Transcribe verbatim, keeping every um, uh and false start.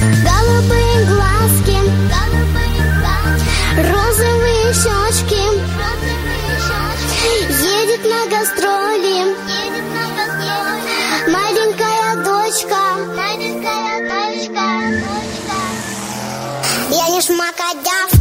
Голубые глазки, розовые щечки, едет на гастроли маленькая дочка. Я не шмакодявка.